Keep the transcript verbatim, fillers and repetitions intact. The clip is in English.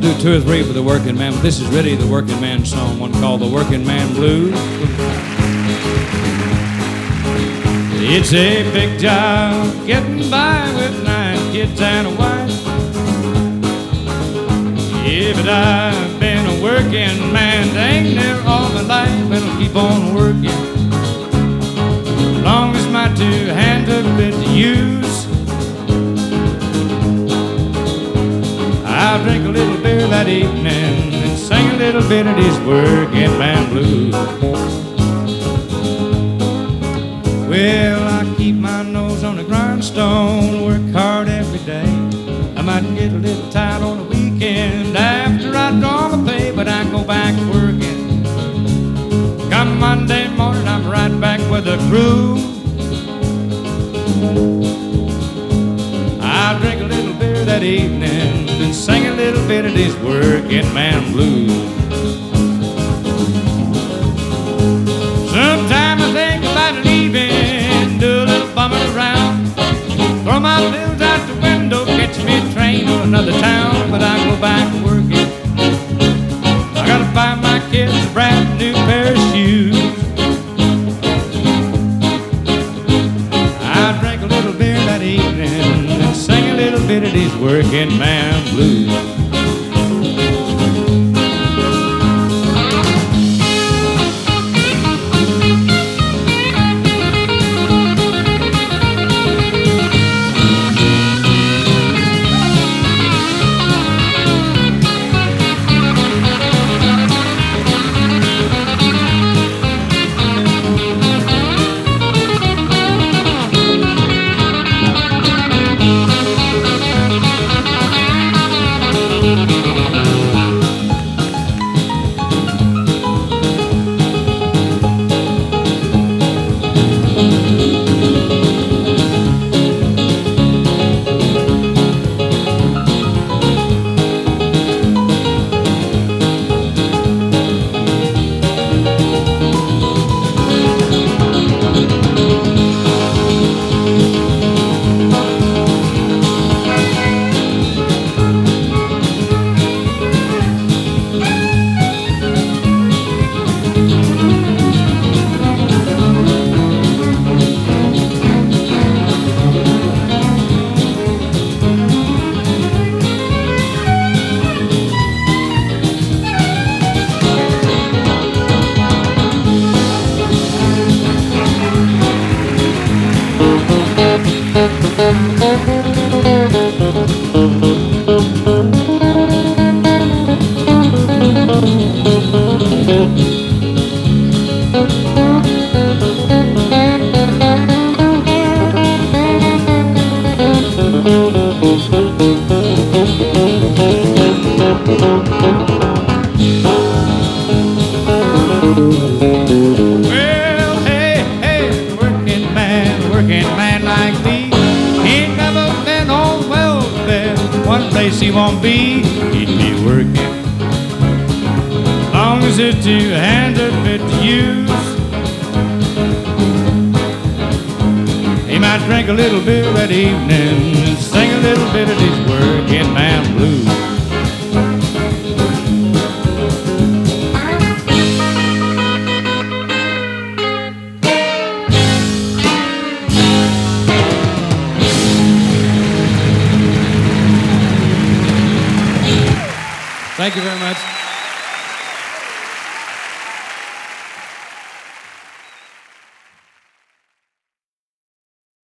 do two or three for the working man, but this is really the working man song, one called The Working Man Blues. It's a big job getting by with nine kids and a wife. Yeah, but I've been a working man dang near all my life, and I'll keep on working as long as my two hands are fit to use. I'll drink a little beer that evening and sing a little bit of these working man blues. Well, I keep my nose on the grindstone, work hard every day. I might get a little tired on the weekend after I draw my pay, but I go back working. Come Monday morning, I'm right back with the crew. I'll drink a little beer that evening and sing a little bit of these working man blues. Sometimes I think about leaving, do a little bumming around, throw my bills out the window, catch me a train to another town, but I go back working. I gotta buy my kids a brand new pair of shoes. I drink a little beer that evening and sing a little bit of these working man blues. Well, hey, hey, working man, working man like me, he ain't never been on welfare. One place he won't be, he'd be working. As long as his two hands are fit to use. He might drink a little beer that evening and sing a little bit of these working man blues. Thank you very much.